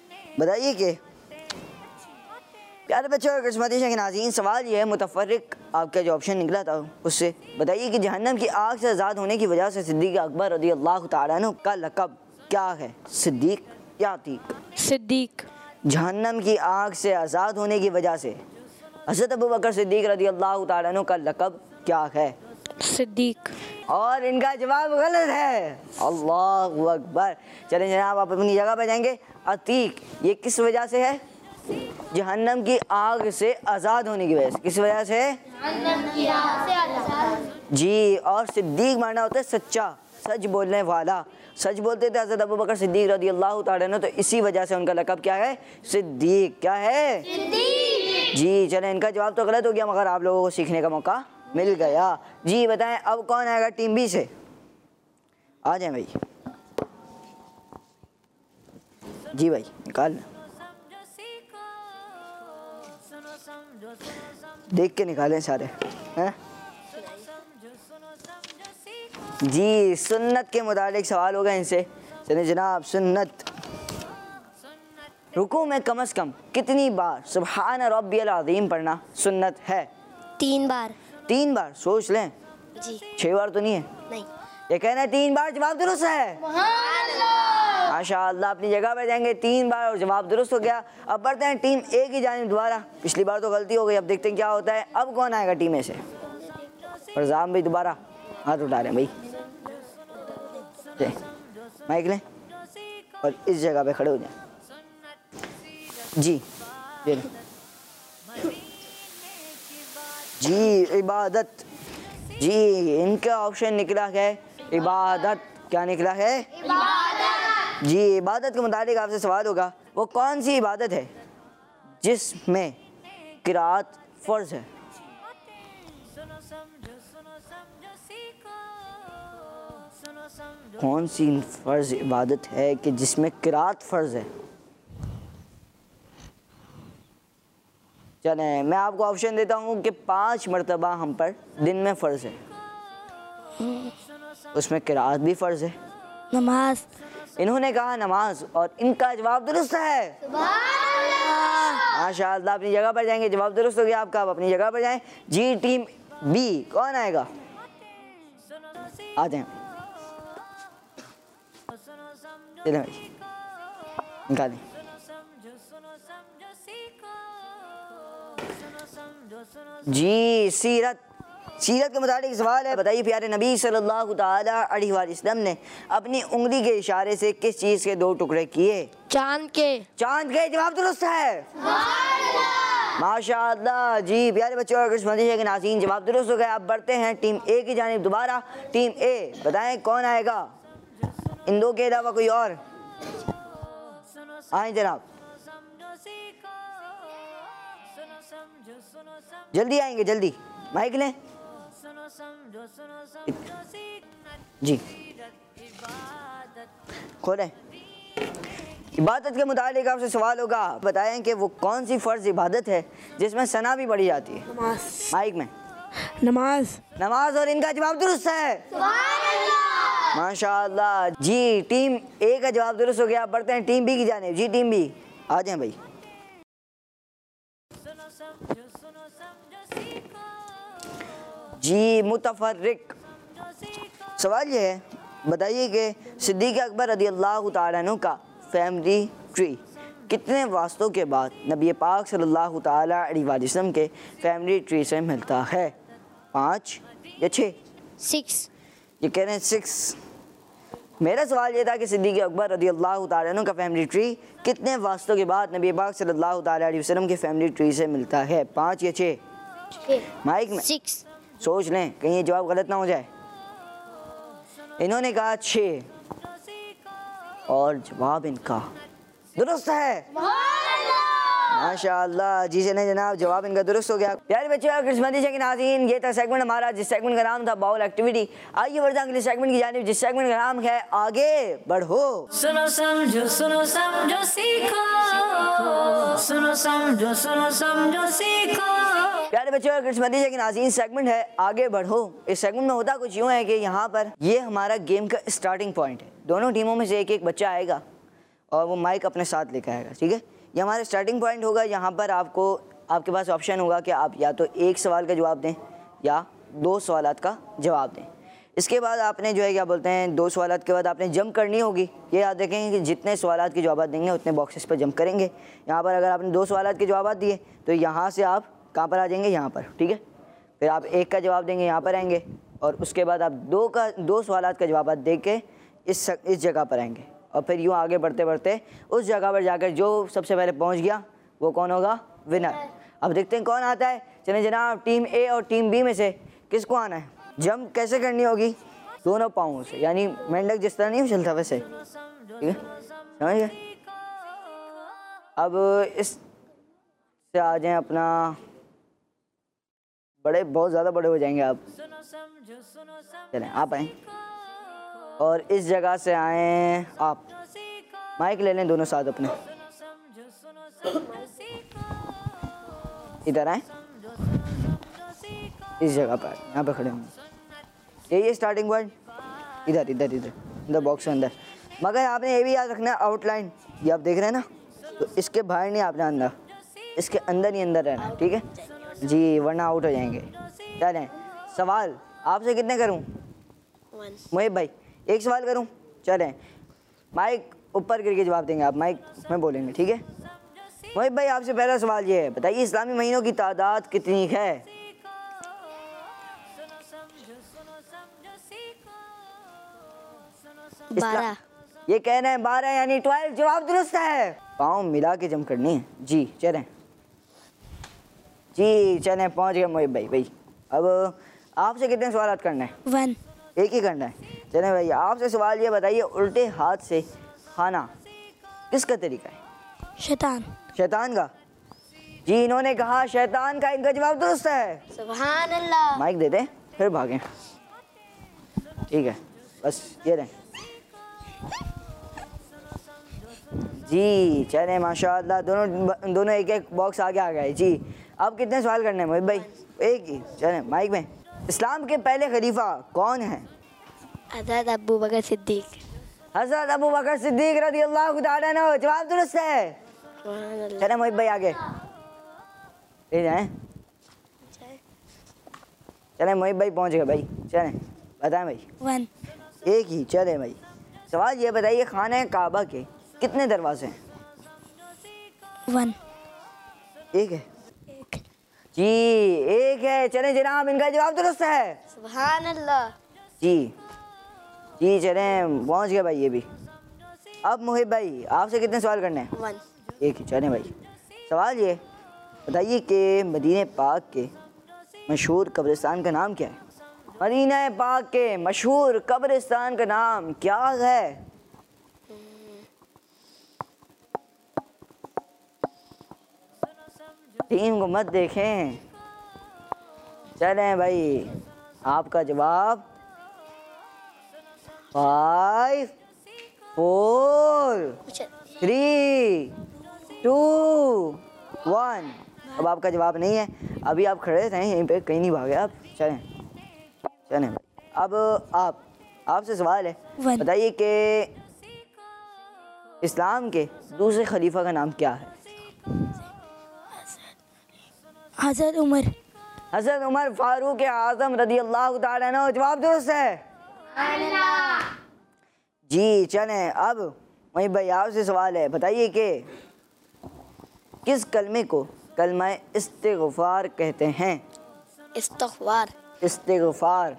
बताइए कि प्यारे बच्चों और किस्मती के नाज़रीन, सवाल ये है मुतफर्रिक आपका जो ऑप्शन निकला था उससे बताइए कि जहन्नम की आग से आज़ाद होने की वजह से सिद्दीक़ अकबर रज़ी अल्लाह तआला अन्हु का लक़ब क्या है, सिद्दीक़ या अतीक? सिद्दीक। जहन्नम की आग से आज़ाद होने की वजह से हज़रत अबू बकर सिद्दीक़ रज़ी अल्लाह तआला अन्हु का लक़ब क्या है? सिद्दीक। और इनका जवाब गलत है। अल्लाहु अकबर। चलें जनाब आप अपनी जगह पर जाएंगे। अतीक ये किस वजह से है? जहन्नम की आग से आज़ाद होने की वजह से। किस वजह से? जहन्नम की आग से आज़ाद। जी। और सिद्दीक माना होता है सच्चा, सच बोलने वाला। सच बोलते थे हज़रत अबू बकर सिद्दीक़ रज़ी अल्लाह तआला अन्हु, तो इसी वजह से उनका लक़ब क्या है? सिद्दीक। क्या है? सिद्दीक। जी। चलें इनका जवाब तो गलत हो गया मगर आप लोगों को सीखने का मौका मिल गया। जी बताएं अब कौन आएगा टीम बी से? आ जाए भाई। जी भाई निकाल, देख के निकालें सारे हैं। जी सुन्नत के मुतालिक सवाल होगा इनसे। चलिए जनाब, सुन्नत रुकू में कम से कम कितनी बार सुब्हान रब्बियल अज़ीम पढ़ना सुन्नत है? तीन बार। तीन बार? सोच लें। जी। छह बार तो नहीं है? नहीं। ये कहना है तीन बार, जवाब दुरुस्त है। माशाअल्लाह। अपनी जगह पर जाएंगे, तीन बार और जवाब दुरुस्त हो गया। अब बढ़ते हैं टीम ए की जानिब दोबारा। पिछली बार तो गलती हो गई, अब देखते हैं क्या होता है। अब कौन आएगा टीम ए से? फरजाम भाई दोबारा हाथ उठा रहे हैं भाई। माइक लें और इस जगह पे खड़े हो जाएं। जी ये जी इबादत। जी इनका ऑप्शन निकला है इबादत। क्या निकला है? इबादत। जी इबादत के मुताबिक आपसे सवाल होगा वो कौन सी इबादत है जिसमें किरात फ़र्ज है? कौन सी फ़र्ज इबादत है कि जिसमें किरात फ़र्ज है? चलें मैं आपको ऑप्शन देता हूँ कि पांच मरतबा हम पर दिन में फ़र्ज है, उसमें किरात भी फ़र्ज है। नमाज। इन्होंने कहा नमाज और इनका जवाब दुरुस्त है। माशाअल्लाह। अपनी जगह पर जाएंगे, जवाब दुरुस्त हो गया आपका। आप अपनी जगह पर जाएं। जी टीम बी कौन आएगा? आ जाएं। चलें भाई निकालें। जी सीरत। सीरत के मुताबिक सवाल है बताइए प्यारे नबी सल्लल्लाहु ताला अलैहि वसल्लम ने अपनी उंगली के इशारे से किस चीज़ के दो टुकड़े किए? चांद के। चांद के। जवाब दुरुस्त है। माशाअल्लाह। जी प्यारे बच्चों और मदीना के नाज़रीन जवाब दुरुस्त हो गया। अब बढ़ते हैं टीम ए की जानिब दोबारा। टीम ए बताएं कौन आएगा? इन दो के अलावा कोई और? आए जनाब, जल्दी आएंगे, जल्दी माइक लें। जी खोलें। इबादत के मुतालिक आपसे सवाल होगा बताएं कि वो कौन सी फ़र्ज इबादत है जिसमें सना भी पढ़ी जाती है? नमाज। माइक में। नमाज। नमाज। और इनका जवाब दुरुस्त है। माशाअल्लाह। जी टीम ए का जवाब दुरुस्त हो गया। बढ़ते हैं टीम बी की जानिब। जी टीम बी आ जाएं भाई। जी मुतफर्रिक। सवाल ये है बताइए कि सिद्दीक़ अकबर रज़ी अल्लाह तआला अन्हु का फैमिली ट्री कितने वास्तों के बाद नबी पाक सल्लल्लाहु तआला अलैहि वसल्लम के फैमिली ट्री से मिलता है? पाँच या छः? सिक्स। ये कह रहे हैं सिक्स। मेरा सवाल ये था कि सिद्दीक़ अकबर रज़ी अल्लाह तआला अन्हु का फैमिली ट्री कितने वास्तों के बाद नबी पाक सल्लल्लाहु तआला अलैहि वसल्लम के फैमिली ट्री से मिलता है? पाँच या छः? माइक में सिक्स। सोच लें कहीं ये जवाब गलत ना हो जाए। इन्होंने कहा छः और जवाब इनका दुरुस्त है। माशाअल्लाह। जी चलें जनाब, जवाब इनका दुरुस्त हो गया। प्यारे बच्चों किस्मती के नाज़रीन ये था सेगमेंट हमारा जिस सेगमेंट का नाम था बाउल एक्टिविटी। आइए बढ़ते हैं अगले सेगमेंट की जानिब जिस सेगमेंट का नाम है आगे बढ़ो। सुनो समझो सुनो समझो सीखो, सुनो समझो सुनो समझो सीखो। प्यारे बच्चों और किस्मती के नाज़रीन सेगमेंट है आगे बढ़ो। इस सेगमेंट में होता कुछ यूँ है कि यहाँ पर ये हमारा गेम का स्टार्टिंग पॉइंट है। दोनों टीमों में से एक एक बच्चा आएगा और वो माइक अपने साथ लेकर आएगा। ठीक है, ये हमारा स्टार्टिंग पॉइंट होगा। यहाँ पर आपको आपके पास ऑप्शन होगा कि आप या तो एक सवाल का जवाब दें या दो सवालात का जवाब दें। इसके बाद आपने जो है क्या बोलते हैं, दो सवालात के बाद आपने जंप करनी होगी। ये याद रखेंगे कि जितने सवालात के जवाब देंगे उतने बॉक्सेस पर जंप करेंगे। यहाँ पर अगर आपने दो सवालात के जवाब दिए तो यहाँ से आप कहाँ पर आ जाएंगे, यहाँ पर, ठीक है। फिर आप एक का जवाब देंगे, यहाँ पर आएंगे, और उसके बाद आप दो का दो सवालात का जवाब दे के इस इस जगह पर आएंगे, और फिर यूँ आगे बढ़ते बढ़ते उस जगह पर जाकर जो सबसे पहले पहुँच गया वो कौन होगा, विनर। अब देखते हैं कौन आता है। चलिए जनाब, टीम ए और टीम बी में से किसको आना है। जंप कैसे करनी होगी, दोनों पाँवों से, यानी मेंढक जिस तरह नहीं चलता वैसे, ठीक है, समझ गए। अब इस से आ जाएं अपना, बड़े बहुत ज़्यादा बड़े हो जाएंगे आप। चलें आप आएँ और इस जगह से आएँ आप। माइक ले लें दोनों साथ अपने, इधर आए, इस जगह पर यहाँ पे खड़े होंगे। यही है स्टार्टिंग पॉइंट, इधर इधर इधर इधर बॉक्स के अंदर। मगर आपने ये भी याद रखना है, आउटलाइन ये आप देख रहे हैं ना, तो इसके बाहर नहीं आपने अंदर, इसके अंदर ही अंदर रहना, ठीक है जी, वरना आउट हो जाएंगे। चलें, सवाल आपसे कितने करूं, मोहिब भाई एक सवाल करूं। चलें, माइक ऊपर करके जवाब देंगे आप, माइक में बोलेंगे, ठीक है। मोहिब भाई आपसे पहला सवाल ये है, बताइए इस्लामी महीनों की तादाद कितनी है। बारह। ये कह रहे हैं बारह यानी ट्वेल्व, जवाब दुरुस्त है। पाँव मिला के जम करनी है जी। चलें जी, चलें पहुंच गए मोहिब भाई। भाई अब आपसे कितने सवाल करने हैं, वन। एक ही करना है। चलें भाई, आपसे सवाल ये बताइए, उल्टे हाथ से खाना किसका तरीका है। शैतान। शैतान का। जी इन्होंने कहा शैतान का, इनका जवाब दुरुस्त है। सुभान अल्लाह। माइक दे दें फिर भागें, ठीक है, बस ये रहे जी। चलें माशाअल्लाह, दोनों दोनों एक एक बॉक्स आगे आ गए जी। अब कितने सवाल करने हैं मोहिब भाई, एक ही। चलें माइक में, इस्लाम के पहले खलीफा कौन है। हज़रत अबू बकर सिद्दीक। हज़रत अबू बकर सिद्दीक रज़ी अल्लाह तआला अन्हु, जवाब दुरुस्त है। चलें मोहिब भाई आगे ले जाएं। चलें मोहिब भाई पहुंच गए भाई। चलें बताएं भाई। वन। एक ही। चलें भाई, सवाल ये बताइए, खाने काबा के कितने दरवाजे हैं। वन। एक है एक। जी, एक है। चलें जनाब, इनका जवाब दुरुस्त है। सुभान अल्लाह। जी जी, चलें पहुंच गए भाई ये भी। अब मोहिब भाई आपसे कितने सवाल करने हैं। वन। एक ही। चलें भाई, सवाल ये बताइए कि मदीने पाक के मशहूर कब्रिस्तान का नाम क्या है। मदीना पाक के मशहूर कब्रिस्तान का नाम क्या है। टीम को मत देखें। चलें भाई, आपका जवाब five four three two one. अब आपका जवाब नहीं है, अभी आप खड़े थे यहीं पे, कहीं नहीं भागे आप। चलें चलें भाई, अब आप आपसे सवाल है, बताइए कि इस्लाम के दूसरे खलीफा का नाम क्या है। हज़रत उमर। हज़रत उमर फारूक आज़म रज़ी अल्लाह तआला अन्हु, जवाब दुरुस्त है जी। चलें, अब वही भाई आपसे सवाल है, बताइए कि किस कलमे को कलमा इस्तिग़फ़ार कहते हैं। इस्तग़फ़ार। इस्तिग़फ़ार।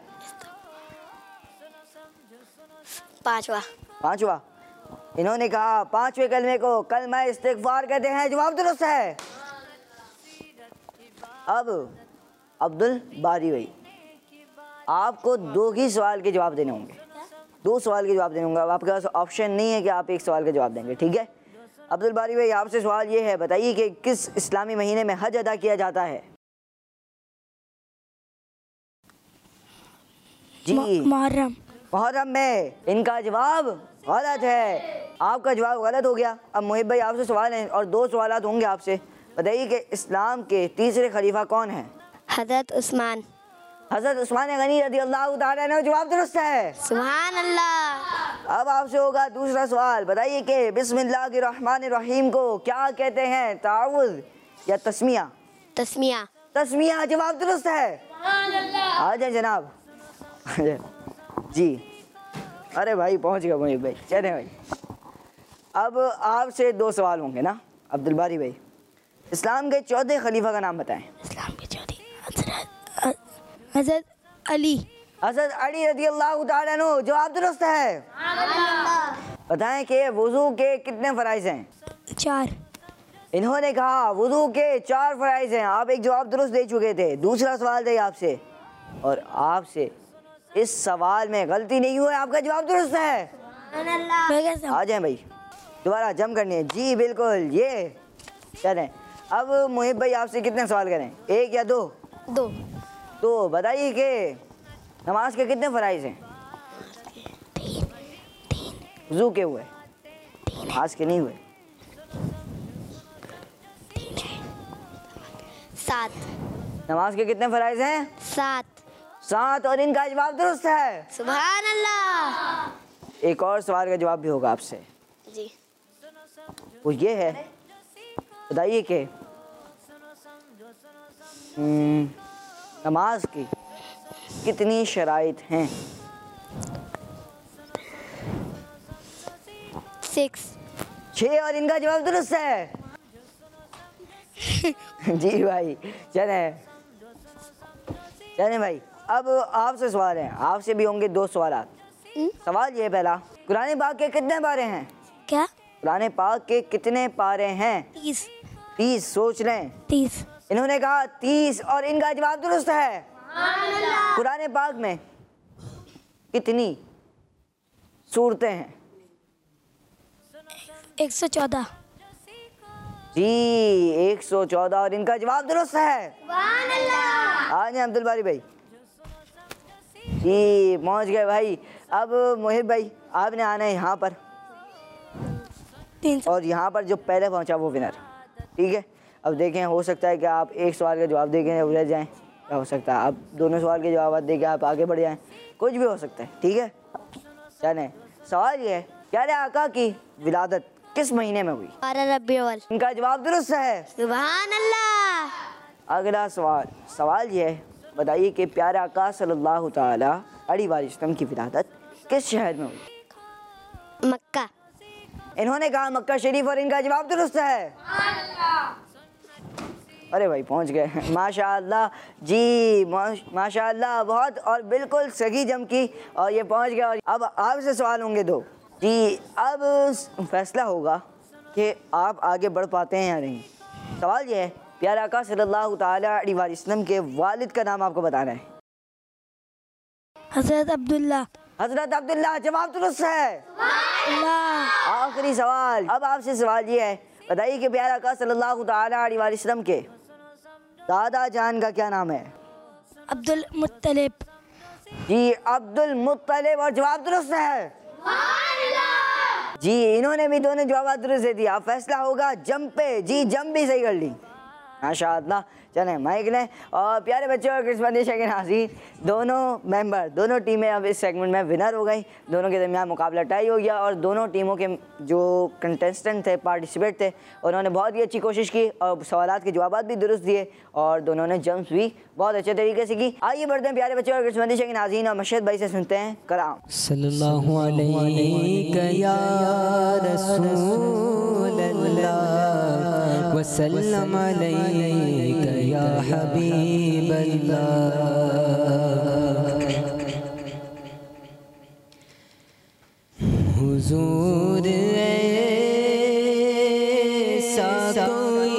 पांचवा। पांचवा। इन्होंने कहा पांचवे कलमे को कलमा इस्तिग़फ़ार कहते हैं, जवाब दुरुस्त है। अब अब्दुल बारी भाई, आपको दो ही सवाल के जवाब देने होंगे, दो सवाल के जवाब देने होंगे। अब आपके पास ऑप्शन नहीं है कि आप एक सवाल का जवाब देंगे, ठीक है। अब्दुल बारी भाई आपसे सवाल ये है, बताइए कि किस इस्लामी महीने में हज अदा किया जाता है। जी मुहर्रम। मुहर्रम में। इनका जवाब गलत है, आपका जवाब गलत हो गया। अब मोहिब भाई आपसे सवाल है और दो सवाल होंगे आपसे, बताइए कि इस्लाम के तीसरे खलीफा कौन है। हज़रत उस्मान। हज़रत उस्मान गनी रज़ी अल्लाह तआला अन्हु, जवाब दुरुस्त है। सुभान अल्लाह। अब आपसे होगा दूसरा सवाल, बताइए कि बिस्मिल्लाहिर्रहमानिर्रहीम को क्या कहते हैं, ताउज़ या तस्मिया। तस्मिया। तस्मिया जवाब दुरुस्त है। आ जाए जनाब। जी अरे भाई पहुंच गया मुझे भाई। चले भाई अब आपसे दो सवाल होंगे ना अब्दुल बारी भाई। इस्लाम के चौथे खलीफा का नाम बताएं। इस्लाम के चौथे हजरत हजरत अली। हज़रत अली रज़ी अल्लाह तआला अन्हु जवाब दुरुस्त है। बताएं कि वुज़ू के कितने फ़राइज़ हैं? चार। इन्होंने कहा वुज़ू के चार फ़राइज़ हैं। आप एक जवाब दुरुस्त दे चुके थे। दूसरा सवाल थे आपसे और आपसे इस सवाल में गलती नहीं हुई, आपका जवाब दुरुस्त है। आ जाएं भाई दोबारा जम करनी है। जी बिल्कुल ये चलें। अब मुहिब भाई आपसे कितने सवाल करें, एक या दो? दो। तो बताइए कि नमाज के कितने फ़राइज़ हैं? वुज़ू के हुए, नमाज के नहीं हुए। सात। नमाज के कितने फ़राइज़ हैं? सात। सात और इनका जवाब दुरुस्त है। सुभान अल्लाह। एक और सवाल का जवाब भी होगा आपसे। जी। वो ये है बताइए कि हम्म, नमाज की कितनी शराइत हैं? सिक्स। छः और इनका जवाब दुरुस्त है। जी भाई चले चले भाई अब आपसे सवाल है। आपसे भी होंगे दो सवाल। सवाल ये पहला, कुरान पाक के कितने पारे हैं? क्या? कुरान पाक के कितने पारे हैं? तीस। तीस। सोच लें। तीस। इन्होंने कहा तीस और इनका जवाब दुरुस्त है। कुरान पाक में कितनी सूरतें हैं? एक सौ चौदह। जी एक सौ चौदह और इनका जवाब दुरुस्त है। आ जाए अब्दुल बारी भाई। जी पहुंच गए भाई। अब मुहिब भाई आपने आना है यहाँ पर तीन सौ। और यहाँ पर जो पहले पहुँचा वो विनर। ठीक है अब देखें, हो सकता है कि आप एक सवाल का जवाब दे के रह जाएं, क्या हो सकता है आप दोनों सवाल के जवाब दे के आप आगे बढ़ जाएं, कुछ भी हो सकता है। ठीक है चलें। सवाल ये है, प्यारे आका की विलादत किस महीने में हुई? बारह रबी अव्वल। इनका जवाब दुरुस्त है। सुभान अल्लाह। अगला सवाल सवाल ये है, बताइए कि प्यारे आका सल्लल्लाहु ताला अलैहि वसल्लम की विलादत किस शहर में हुई? मक्का। इन्होंने कहा मक्का शरीफ और इनका जवाब दुरुस्त है। अरे भाई पहुंच गए माशाअल्लाह। जी माशाअल्लाह बहुत और बिल्कुल सही जम की और ये पहुंच गया। और अब आपसे सवाल होंगे दो। जी अब फैसला होगा कि आप आगे बढ़ पाते हैं या नहीं। सवाल ये है, प्यारे आका सल्लल्लाहु ताला अलैहि वसल्लम के वालिद का नाम आपको बताना है। हजरत अब्दुल्ला। हजरत अब्दुल्ला जवाब दुरुस्त है। अल्लाह। आखिरी सवाल, अब आपसे सवाल ये है, बताइए कि प्यारे आका सल्लल्लाहु ताला अलैहि वसल्लम के दादा जान का क्या नाम है? अब्दुल मुत्तलिब। जी अब्दुल मुत्तलिब और जवाब दुरुस्त है। जी इन्होंने भी दोनों जवाब दुरुस्त दे दिया। फैसला होगा जम पे। जी जम भी सही कर ली माशाअल्लाह। चलें माइक लें। और प्यारे बच्चों और किस्मत के नाज़रीन, दोनों मेंबर दोनों टीमें अब इस सेगमेंट में विनर हो गई। दोनों के दरमियान मुकाबला टाई हो गया और दोनों टीमों के जो कंटेस्टेंट थे, पार्टिसिपेट थे, उन्होंने बहुत ही अच्छी कोशिश की और सवालात के जवाब भी दुरुस्त दिए और दोनों ने जम्प्स भी बहुत अच्छे तरीके से की। आइए बढ़ते हैं प्यारे बच्चों और किस्मत के नाज़रीन और मशहद भाई से सुनते हैं कलाम। सल्लल्लाहु अलैहि या रसूल अल्लाह वसल्लम अलैका या हबीब अल्लाह। हुजूर ऐसा कोई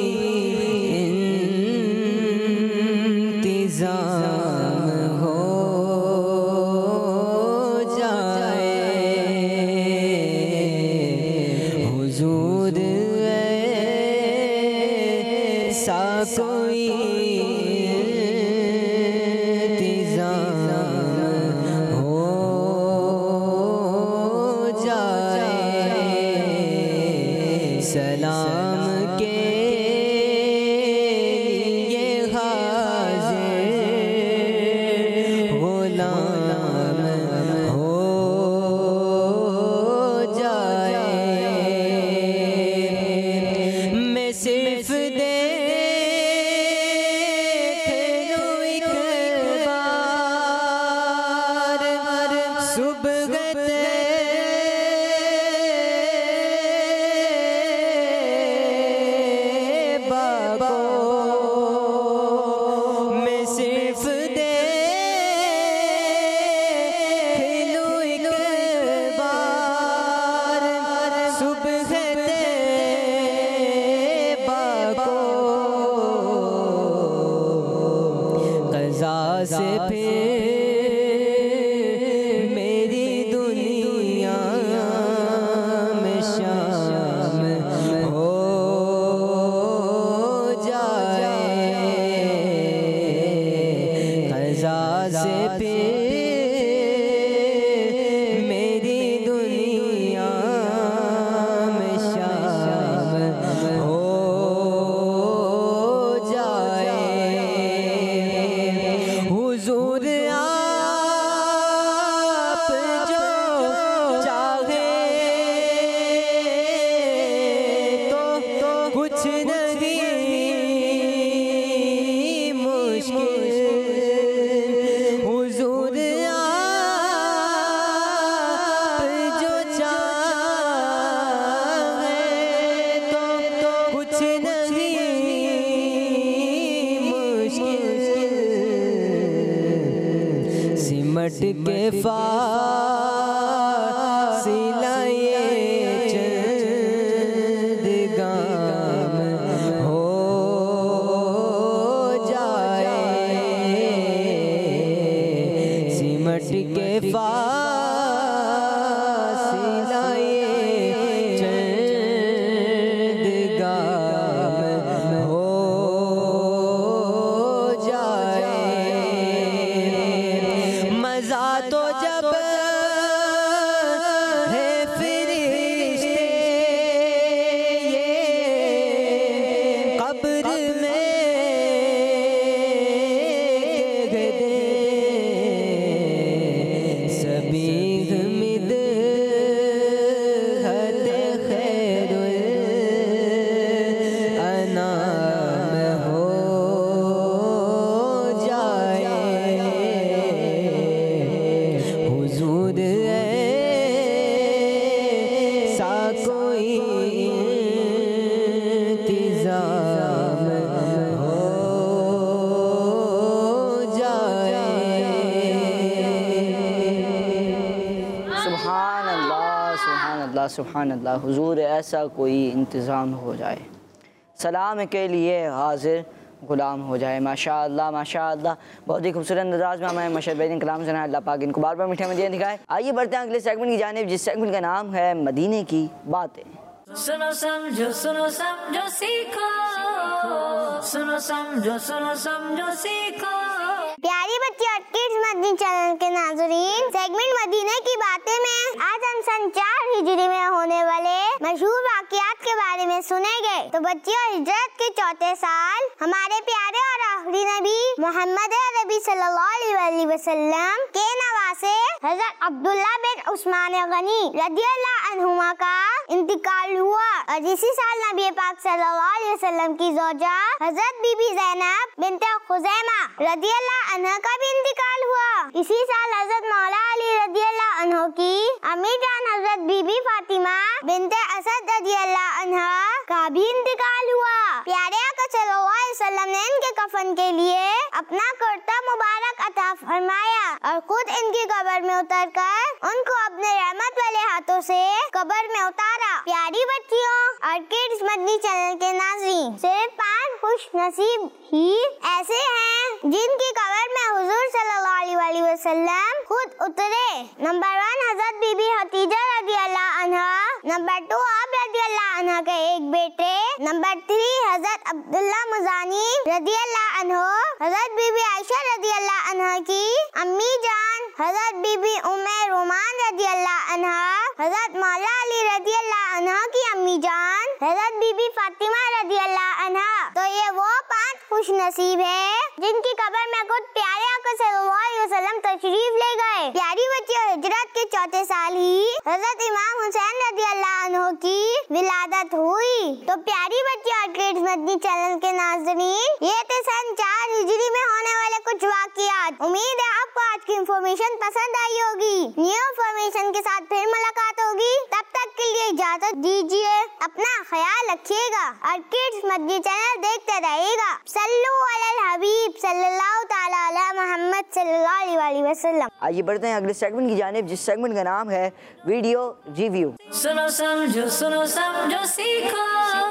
इंतज़ाम हो जाए, हुजूर ऐसा कोई इंतज़ाम हो जाए। के फासिला ये चंद गाम हो जाए, सिमट के फासिला ये चंद गाम हो जाए। मजा तो जब है फरिश्ते ये कब्र में कह दे, सभी उम्मीद हद खैरुल अनाम हो जाए। हुजूर ऐसा कोई इंतजाम हो जाए। सुभान अल्लाह सुभान अल्लाह सुभान अल्लाह। हुजूर ऐसा कोई इंतज़ाम हो जाए, सलाम के लिए हाजिर गुलाम हो जाए। माशा अल्लाह माशा अल्लाह। बहुत ही खूबसूरत अंदाज में हमारे मशहद भाई ने कलाम सुना। अल्लाह पाक इनको बार बार मीठा मदीना दिखाए। आइए बढ़ते हैं अगले सेगमेंट की जानिब, जिस सेगमेंट का नाम है मदीने की बातें। सुनो समझो सुनो समझो सीखो, सुनो समझो सुनो समझो सीखो। प्यारी बच्ची और किड्स मदनी चैनल के नाज़रीन, सेगमेंट मदीने की बातें में आज हम सन चार हिजरी में होने वाले मशहूर वाक़यात के बारे में सुनेंगे। तो बच्चियों, हिजरत के चौथे साल हमारे प्यारे और आखिरी नबी मोहम्मद अरबी सल्लल्लाहु अलैहि वसल्लम के नवासे हज़रत अब्दुल्ला बिन उस्मान गनी रदियल्लाहु अन्हुमा का इंतकाल हुआ और इसी साल नबी पाक सल्लल्लाहु अलैहि वसल्लम की ज़ौजा हज़रत बीबी ज़ैनब बिन्ते खुज़ैमा रदियल्लाहु अन्हा का भी इंतकाल हुआ। इसी साल हज़रत मौला अली रदियल्लाहु अन्हु की अम्मी जान हज़रत बीबी फातिमा बिन्ते असद रदियल्लाहु अन्हा का भी इंतकाल हुआ। प्यारे आका सल्लल्लाहु अलैहि वसल्लम ने इनके कफन के लिए अपना कुर्ता मुबारक अता फरमाया और खुद इनकी कब्र में उतरकर उनको अपने रहमत वाले हाथों से कब्र में उतारा। प्यारी बच्चियों और किड्स मदनी चैनल के नाज़रीन, सिर्फ पांच खुश नसीब ही ऐसे हैं जिनकी कब्र में हुजूर सल्लल्लाहु अलैहि वसल्लम खुद उतरे। नंबर वन हज़रत बीबी हतीजा रदियल्लाहु अन्हा, नंबर टू आप रदियल्लाहु अन्हा के एक बेटे, नंबर थ्री हज़रत अब्दुल्ला मुज़ानी रदियल्लाहु अन्हु, हज़रत बीबी आयशा रदियल्लाहु अन्हा की अम्मी जान हज़रत बीबी उम्मे रोमान रदियल्लाहु अन्हा, हज़रत मौला अली रदियल्लाहु अन्हा की अम्मी जान हज़रत बीबी फातिमा रदियल्लाहु अन्हा। तो ये वो पांच खुश नसीब है जिनकी कब्र में खुद प्यारे आका सल्लल्लाहु अलैहि वसल्लम तशरीफ ले गए। प्यारी बच्चियों, हिजरत के चौथे साल ही हज़रत इमाम हुसैन रदियल्लाहु अन्हु की विलादत हुई। तो प्यारी बच्चियों और किड्स मदनी चैनल के नाज़रीन, ये थे सन चार हिजरी में होने वाले कुछ वाक़यात। उम्मीद है आपको आज की इंफॉर्मेशन पसंद आई होगी। न्यू इंफॉर्मेशन के साथ फिर मुलाकात होगी, तब तक के लिए इजाजत दीजिए। अपना ख्याल रखिएगा और किड्स मदनी चैनल देखते रहिएगा। सल्लु अलल हबीब सल्लल्लाहु तआला अला मोहम्मद सल्लल्लाहु अलैहि वसल्लम। आइए बढ़ते हैं अगले सेगमेंट की जानिब, जिस सेगमेंट का नाम है वीडियो रिव्यू। सुनो समझो सुनो समझो सीखो,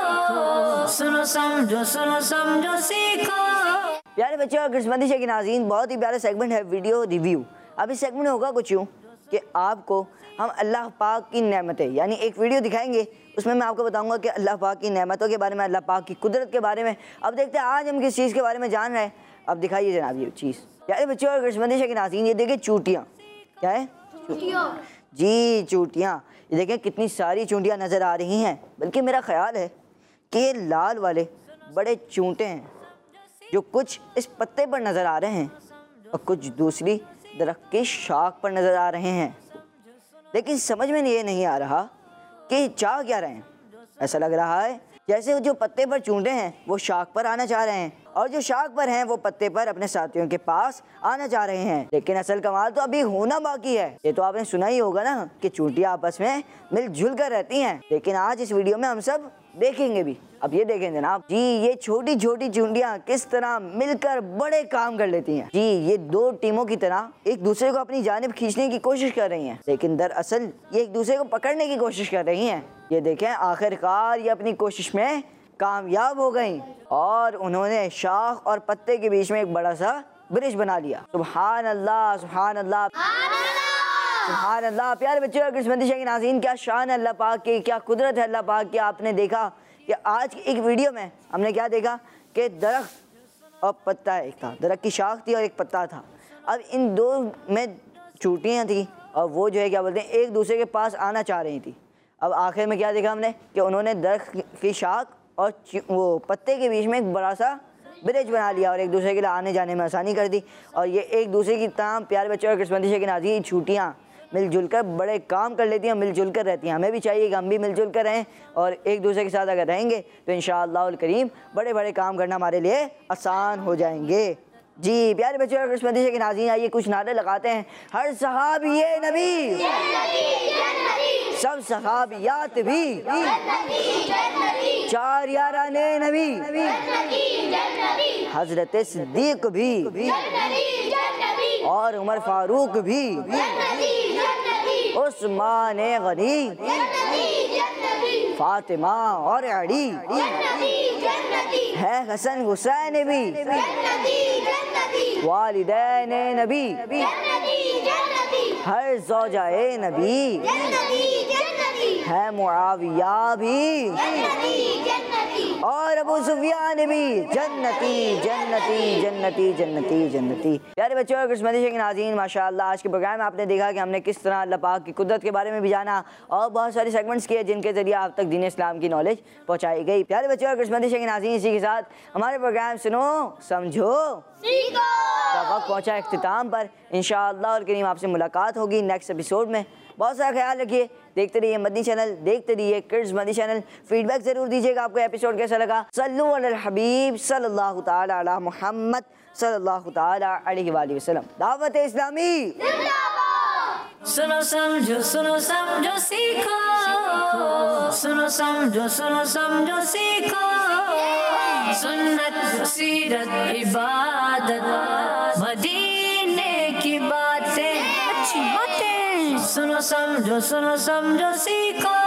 सुनो समझो सुनो समझो सीखो। प्यारे बच्चों और किस्मती के नाज़रीन, बहुत ही प्यारा सेगमेंट है वीडियो रिव्यू। अब इस सेगमेंट में होगा कुछ यूँ कि आपको हम अल्लाह पाक की नेमतें, यानी एक वीडियो दिखाएंगे, उसमें मैं आपको बताऊंगा कि अल्लाह पाक की नेमतों के बारे में, अल्लाह पाक की कुदरत के बारे में। अब देखते हैं आज हम किस चीज़ के बारे में जान रहे हैं। अब दिखाइए जनाब ये चीज़। प्यारे बच्चों और किस्मती के नाज़रीन, ये देखिए चूटियाँ। क्या है? जी चूटियाँ। ये देखें कितनी सारी चूटियाँ नज़र आ रही हैं। बल्कि मेरा ख्याल है कि ये लाल वाले बड़े चूंटे हैं जो कुछ इस पत्ते पर नज़र आ रहे हैं और कुछ दूसरी दरख्त की शाख पर नज़र आ रहे हैं, लेकिन समझ में ये नहीं आ रहा कि चाह क्या रहे हैं। ऐसा लग रहा है जैसे जो पत्ते पर चूंटे हैं वो शाख पर आना चाह रहे हैं और जो शाख पर हैं वो पत्ते पर अपने साथियों के पास आना चाह रहे हैं, लेकिन असल कमाल तो अभी होना बाकी है। ये तो आपने सुना ही होगा ना कि चूंटियाँ आपस में मिलजुल कर रहती हैं, लेकिन आज इस वीडियो में हम सब देखेंगे भी। अब ये देखें जनाब जी, ये छोटी छोटी चूंटियां किस तरह मिलकर बड़े काम कर लेती हैं। जी ये दो टीमों की तरह एक दूसरे को अपनी जानिब खींचने की कोशिश कर रही हैं, लेकिन दरअसल ये एक दूसरे को पकड़ने की कोशिश कर रही हैं। ये देखें आखिरकार ये अपनी कोशिश में कामयाब हो गई और उन्होंने शाख और पत्ते के बीच में एक बड़ा सा ब्रिज बना लिया। सुभान अल्लाह, सुभान अल्लाह, सुभान अल्लाह। प्यारे बच्चों, किस्मती के नाज़रीन, क्या शान है अल्लाह पाक की, क्या कुदरत है अल्लाह पाक की। आपने देखा कि आज की एक वीडियो में हमने क्या देखा कि दरख्त और पत्ता एक था, दरख्त की शाख थी और एक पत्ता था। अब इन दो में चूटियाँ थी और वो जो है क्या बोलते हैं एक दूसरे के पास आना चाह रही थी। अब आखिर में क्या देखा हमने कि उन्होंने दरख्त की शाख और वो पत्ते के बीच में एक बड़ा सा ब्रिज बना लिया और एक दूसरे के लिए आने जाने में आसानी कर दी। और ये एक दूसरे की तमाम प्यारे बच्चों और किस्मती के नाज़रीन छुट्टियाँ मिलजुल कर बड़े काम कर लेती हैं, मिलजुल कर रहती हैं। हमें भी चाहिए कि हम भी मिलजुल कर रहें और एक दूसरे के साथ अगर रहेंगे तो इंशाअल्लाहुल करीम बड़े बड़े काम करना हमारे लिए आसान हो जाएंगे। जी प्यारे बच्चों और किस्मती के नाज़रीन, आइए कुछ नारे लगाते हैं। हर सहाबी ये नबी, सब सहाबियात भी, चार याराने नबी, हजरत सिद्दीक भी और उमर फारूक भी, उस्मान गनी, फातिमा और अली, है हसन हुसैन भी, वालिदैन नबी, हर ज़ौजाए नबी, है मुआविया भी और अबू सुफियान भी। जन्नती जन्नती जन्नती जन्नती जन्नती। प्यारे बच्चों और किस्मती के नाज़रीन, माशाअल्लाह आज के प्रोग्राम में आपने देखा कि हमने किस तरह अल्लाह पाक की कुदरत के बारे में भी जाना और बहुत सारे सेगमेंट्स किए जिनके ज़रिए आप तक दीन इस्लाम की नॉलेज पहुँचाई गई। प्यारे बच्चों और किस्मती के नाज़रीन, इसी के साथ हमारे प्रोग्राम सुनो समझो का वक्त पहुँचा इख्तिताम पर। इंशाअल्लाह और करीम आपसे मुलाकात होगी नेक्स्ट एपिसोड में। बहुत सारा ख्याल रखिए, देखते रहिए मदनी चैनल, देखते रहिए किड्स मदनी चैनल। फीडबैक ज़रूर दीजिएगा आपको एपिसोड कैसा लगा। सल्लु अलल हबीब सल्लल्लाहु ताला अला मुहम्मद सल्लल्लाहु ताला अलैहि वसल्लम। दावत इस्लामी सुनो समझो सुनो समझो सीखो, सुनो समझो सुनो समझो सीखो, सुन्नत सीरत इबादत मदीने की बातें, अच्छी बातें। सुनो समझो सुनो समझो सीखो।